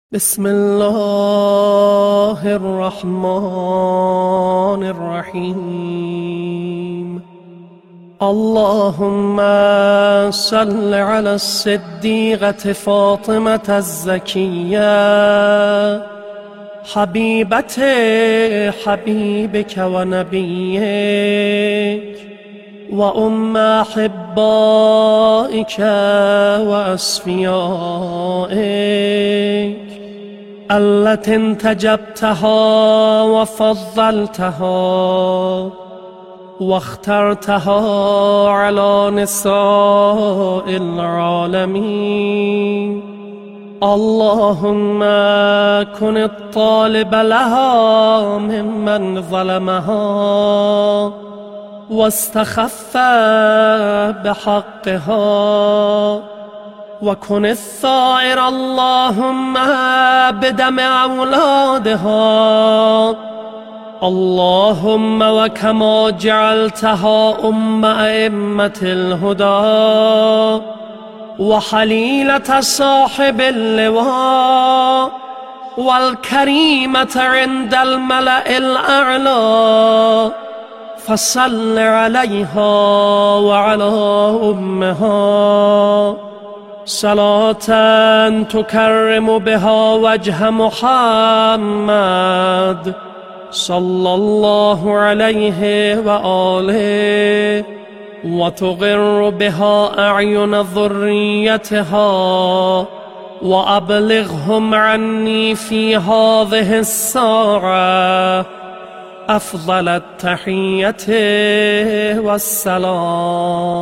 بسم الله الرحمن الرحيم. اللهم صل على الصديقة فاطمة الزكية حبيبة حبيبك ونبيك وأم أحبائك وأصفيائك التي انتجبتها وفضلتها واخترتها على نساء العالمين. اللهم كن الطالب لها ممن ظلمها واستخف بحقها، وكن الثائر اللهم بدم أولادها. اللهم وكما جعلتها أم أئمة الهدى وحليلة صاحب اللواء والكريمة عند الملأ الأعلى، فصل عليها وعلى أمها صلاة تكرم بها وجه محمد صلى الله عليه وآله، وتغر بها أعين ذريتها، وأبلغهم عني في هذه الساعة أفضل التحية والسلام.